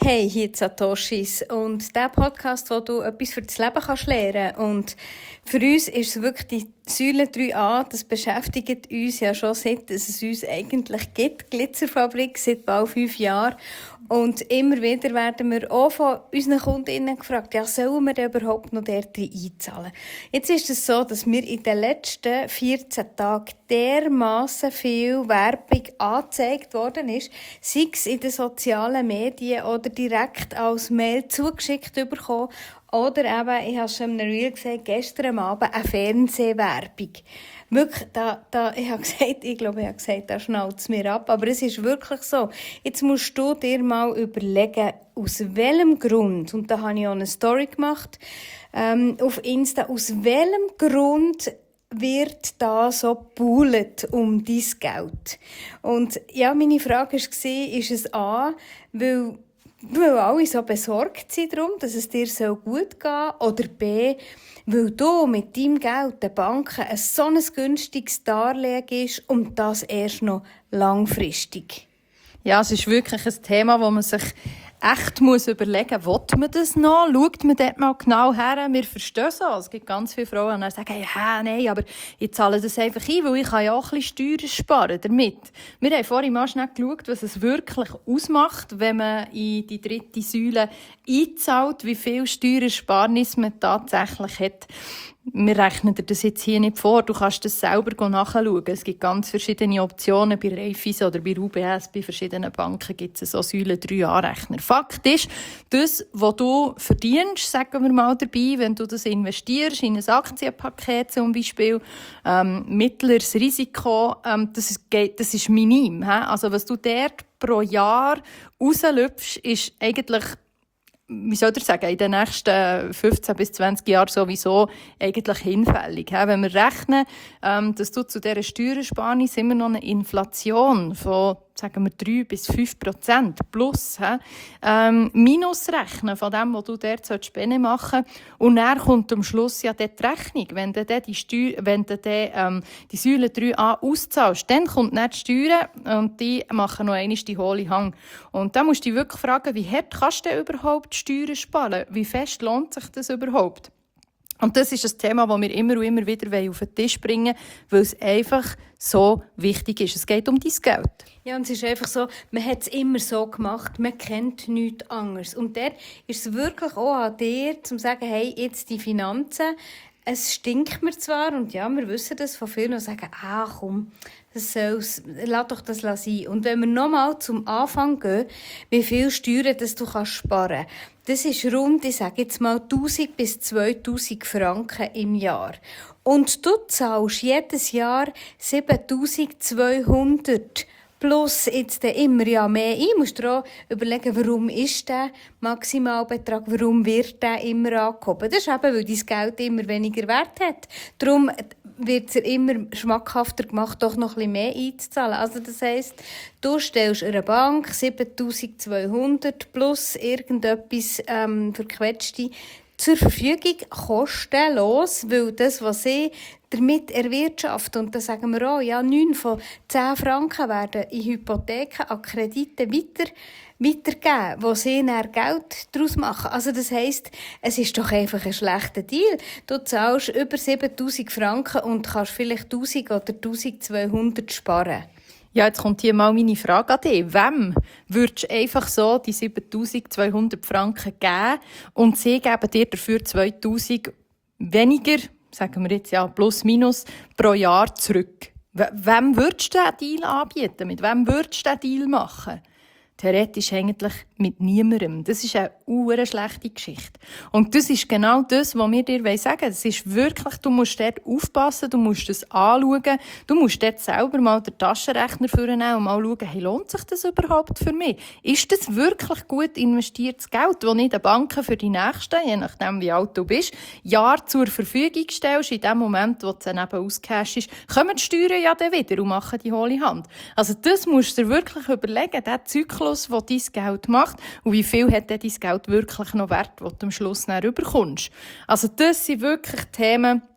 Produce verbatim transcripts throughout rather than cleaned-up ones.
Hey, hier die Satoshis und der Podcast, wo du etwas für das Leben kannst lernen. Und für uns ist es wirklich die Säule drei a, das beschäftigt uns ja schon seit es uns eigentlich gibt, Glitzerfabrik, seit bald fünf Jahren. Und immer wieder werden wir auch von unseren KundInnen gefragt, ja, sollen wir denn überhaupt noch dort einzahlen? Jetzt ist es so, dass mir in den letzten vierzehn Tagen dermassen viel Werbung angezeigt worden ist, sei es in den sozialen Medien oder direkt als Mail zugeschickt bekommen. Oder eben, ich habe schon in einem Reel gesehen, gestern Abend eine Fernsehwerbung. Wirklich, da, da, ich habe gesagt, ich glaube, ich habe gesagt, da schnallt es mir ab. Aber es ist wirklich so. Jetzt musst du dir mal überlegen, aus welchem Grund, und da habe ich auch eine Story gemacht, ähm, auf Insta, aus welchem Grund wird da so gebuhlt um dein Geld? Und ja, meine Frage war, ist es A, weil Weil alle so besorgt sind darum, dass es dir so gut geht, oder B, weil du mit deinem Geld den Banken ein so ein günstiges Darlehen gibst und das erst noch langfristig. Ja, es ist wirklich ein Thema, wo man sich echt muss überlegen, will man das noch? Schaut man dort mal genau her? Wir verstehen so. Es gibt ganz viele Frauen, die sagen, ja, nein, aber ich zahle das einfach ein, weil ich kann ja auch ein bisschen Steuern sparen damit. Wir haben vorhin mal schnell geschaut, was es wirklich ausmacht, wenn man in die dritte Säule einzahlt, wie viel Steuersparnis man tatsächlich hat. Wir rechnen dir das jetzt hier nicht vor. Du kannst das selber nachschauen. Es gibt ganz verschiedene Optionen. Bei Raiffeisen oder bei U B S, bei verschiedenen Banken gibt es so Säule drei a-Rechner. Fakt ist, das, was du verdienst, sagen wir mal dabei, wenn du das investierst, in ein Aktienpaket zum Beispiel, ähm, mittleres Risiko, ähm, das ist, das ist minim. He? Also was du dort pro Jahr rauslöpfst, ist eigentlich, wie soll ich sagen, in den nächsten fünfzehn bis zwanzig Jahren sowieso eigentlich hinfällig. Wenn wir rechnen, dass du zu dieser Steuersparnis immer noch eine Inflation von, sagen wir, drei bis fünf Prozent plus, ähm, minus rechnen von dem, was du dort Spende machen sollst. Und dann kommt am Schluss ja dort die Rechnung. Wenn du die, Steu- wenn du die, ähm, die Säule drei a auszahlst, dann kommt nicht die Steuern und die machen noch einmal die hohle Hang. Und da musst du dich wirklich fragen, wie hart kannst du denn überhaupt Steuern sparen? Wie fest lohnt sich das überhaupt? Und das ist ein Thema, das wir immer und immer wieder auf den Tisch bringen wollen, weil es einfach so wichtig ist. Es geht um dein Geld. Ja, und es ist einfach so, man hat es immer so gemacht, man kennt nichts anderes. Und dort ist es wirklich auch an dir, zu sagen, hey, jetzt die Finanzen, es stinkt mir zwar, und ja, wir wissen das von vielen, die sagen, ah, komm, das soll's, lass doch das sein. Und wenn wir nochmal zum Anfang gehen, wie viel Steuern das du kannst sparen kannst, das ist rund, ich sage jetzt mal, tausend bis zweitausend Franken im Jahr. Und du zahlst jedes Jahr siebentausendzweihundert. Plus jetzt immer ja mehr ein. Du musst dir auch überlegen, warum ist der Maximalbetrag, warum wird der immer angehoben. Das ist eben, weil dein Geld immer weniger Wert hat. Darum wird es immer schmackhafter gemacht, doch noch ein bisschen mehr einzuzahlen. Also das heisst, du stellst einer Bank siebentausendzweihundert plus irgendetwas ähm, verquetschte zur Verfügung, kostenlos, weil das, was sie damit erwirtschaften, und da sagen wir auch, ja, neun von zehn Franken werden in Hypotheken an Kredite weiter, weitergeben, wo sie dann Geld daraus machen. Also das heisst, es ist doch einfach ein schlechter Deal. Du zahlst über siebentausend Franken und kannst vielleicht tausend oder eintausendzweihundert sparen. Ja, jetzt kommt hier mal meine Frage an dich. Wem würdest du einfach so die siebentausendzweihundert Franken geben und sie geben dir dafür zweitausend weniger, sagen wir jetzt ja plus minus, pro Jahr zurück? W- wem würdest du diesen Deal anbieten? Mit wem würdest du diesen Deal machen? Theoretisch eigentlich mit niemandem. Das ist eine ure schlechte Geschichte. Und das ist genau das, was wir dir sagen wollen. Es ist wirklich, du musst dort aufpassen, du musst das anschauen, du musst dort selber mal den Taschenrechner vornehmen und mal schauen, hey, lohnt sich das überhaupt für mich? Ist das wirklich gut investiertes Geld, das nicht den Banken für die nächsten, je nachdem wie alt du bist, Jahr zur Verfügung stellst, in dem Moment, wo es dann eben ausgecasht kommen die Steuern ja dann wieder und machen die hohle Hand. Also das musst du dir wirklich überlegen, der Zyklus, der dein Geld macht, und wie viel hat dein Geld wirklich noch Wert, den du am Schluss dann überkommst. Also das sind wirklich Themen,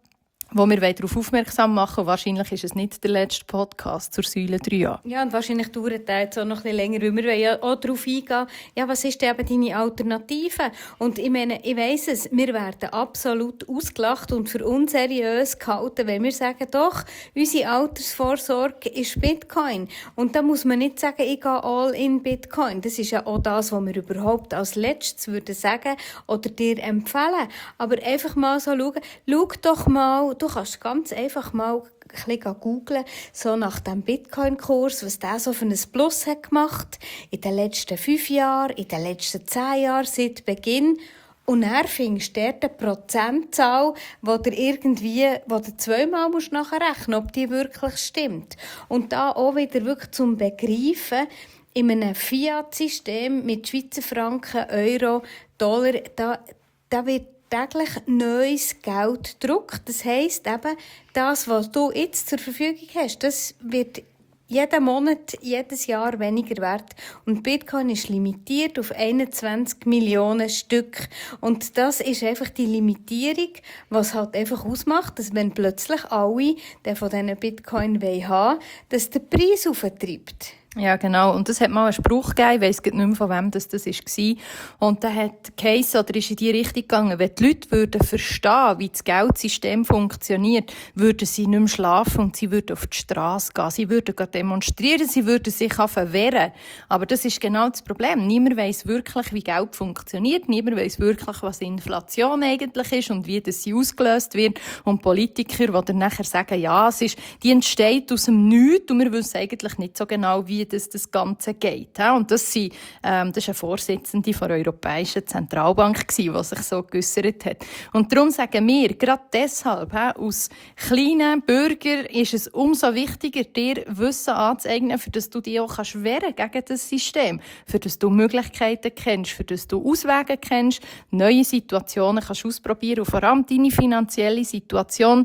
wo wir darauf aufmerksam machen wollen. Wahrscheinlich ist es nicht der letzte Podcast zur Säule drei a. Ja, und wahrscheinlich dauert das jetzt auch noch ein bisschen länger, weil wir wollen ja auch darauf eingehen, ja, was ist denn eben deine Alternative? Und ich meine, ich weiss es, wir werden absolut ausgelacht und für unseriös gehalten, wenn wir sagen, doch, unsere Altersvorsorge ist Bitcoin. Und da muss man nicht sagen, ich gehe all in Bitcoin. Das ist ja auch das, was wir überhaupt als letztes würden sagen oder dir empfehlen. Aber einfach mal so schauen, schau doch mal, du kannst ganz einfach mal ein bisschen googeln, so nach dem Bitcoin-Kurs, was der so für ein Plus hat gemacht in den letzten fünf Jahren, in den letzten zehn Jahren, seit Beginn. Und dann findest du dort eine Prozentzahl, wo du irgendwie, wo du zweimal musst nachrechnen musst, ob die wirklich stimmt. Und da auch wieder wirklich zum Begreifen, in einem Fiat-System mit Schweizer Franken, Euro, Dollar, da, da wird täglich neues Geld gedruckt. Das heisst eben, das, was du jetzt zur Verfügung hast, das wird jeden Monat, jedes Jahr weniger wert. Und Bitcoin ist limitiert auf einundzwanzig Millionen Stück. Und das ist einfach die Limitierung, was halt einfach ausmacht, dass wenn plötzlich alle die von diesen Bitcoin haben wollen, dass der Preis auftreibt. Ja, genau. Und es hat mal einen Spruch gegeben, ich weiss nicht mehr, von wem das war. Und der hat geheissen, oder ist in die Richtung gegangen, wenn die Leute würden verstehen, wie das Geldsystem funktioniert, würden sie nicht mehr schlafen und sie würden auf die Straße gehen. Sie würden demonstrieren, sie würden sich wehren. Aber das ist genau das Problem. Niemand weiss wirklich, wie Geld funktioniert. Niemand weiss wirklich, was Inflation eigentlich ist und wie das sie ausgelöst wird. Und Politiker, die dann nachher sagen, ja, es ist, die entsteht aus dem Nichts und wir wissen eigentlich nicht so genau, wie das, das Ganze geht. Und das, sind, ähm, das ist eine Vorsitzende der Europäischen Zentralbank, die sich so geäussert hat. Und darum sagen wir, gerade deshalb, aus kleinen Bürgern ist es umso wichtiger, dir Wissen anzueignen, für das du dich auch kannst wehren gegen das System, für das du Möglichkeiten kennst, für das du Auswege kennst, neue Situationen kannst ausprobieren und vor allem deine finanzielle Situation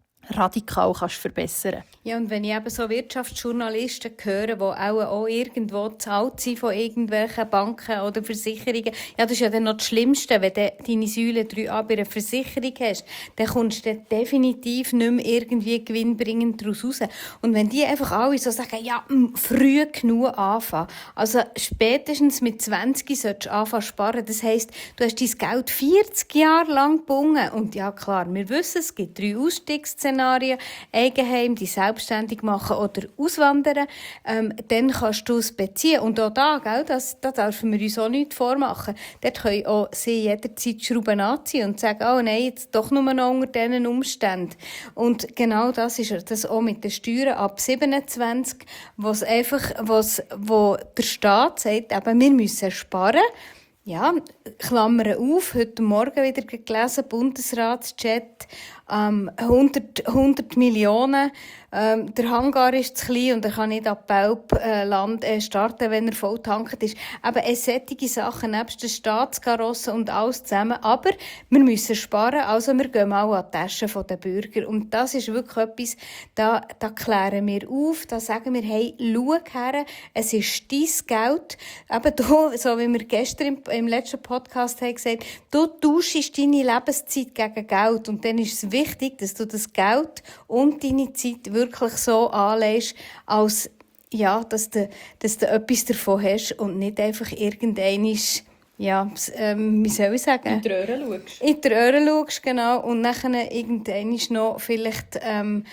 radikal kannst verbessern. Ja, und wenn ich eben so Wirtschaftsjournalisten höre, die auch, auch irgendwo bezahlt sind von irgendwelchen Banken oder Versicherungen, ja, das ist ja dann noch das Schlimmste, wenn du deine Säule drei a bei einer Versicherung hast, dann kommst du definitiv nicht mehr irgendwie gewinnbringend daraus raus. Und wenn die einfach alle so sagen, ja, früh genug anfangen, also spätestens mit zwanzig solltest du anfangen zu sparen, das heisst, du hast dein Geld vierzig Jahre lang gebunden. Und ja, klar, wir wissen, es gibt drei Ausstiegsszenarien, Eigenheim, die selbstständig machen oder auswandern, ähm, dann kannst du es beziehen. Und auch da, gell, das, das dürfen wir uns auch nicht vormachen. Dort können auch sie jederzeit Schrauben anziehen und sagen, oh nein, jetzt doch nur noch unter diesen Umständen. Und genau das ist das auch mit den Steuern ab siebenundzwanzig, wo's einfach, wo's, wo der Staat sagt, eben, wir müssen sparen. Ja, Klammern auf, heute Morgen wieder gelesen, Bundesratschat, ähm, hundert, hundert Millionen. Ähm, der Hangar ist zu klein und er kann nicht ab Belp-Land äh, starten, wenn er voll tankt ist. Aber es solche Sachen, nebst der Staatskarosse und alles zusammen. Aber wir müssen sparen, also wir gehen mal an die Taschen der Bürger. Und das ist wirklich etwas, da, da klären wir auf, da sagen wir, hey, schau her, es ist dein Geld. Eben du, so wie wir gestern im, im letzten Podcast haben gesagt, du tauschst deine Lebenszeit gegen Geld. Und dann ist es wichtig, dass du das Geld und deine Zeit wirklich so anlegst, als, ja, dass du, dass du etwas davon hast und nicht einfach irgendeinisch, ja, ähm, wie soll ich sagen? In die Röhre schaust. In die Röhre schaust, genau. Und nachher irgendeinisch noch vielleicht, ähm,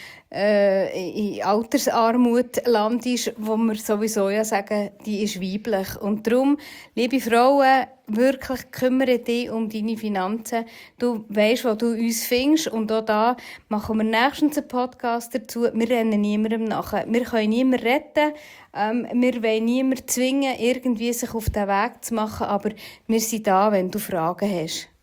äh, in Altersarmut landest, wo wir sowieso ja sagen, die ist weiblich. Und darum, liebe Frauen, wirklich kümmere dich um deine Finanzen. Du weisst, wo du uns findest. Und auch da machen wir nächstens einen Podcast dazu. Wir rennen niemandem nachher. Wir können niemanden retten. Ähm, wir wollen niemanden zwingen, irgendwie sich auf den Weg zu machen. Aber wir sind da, wenn du Fragen hast.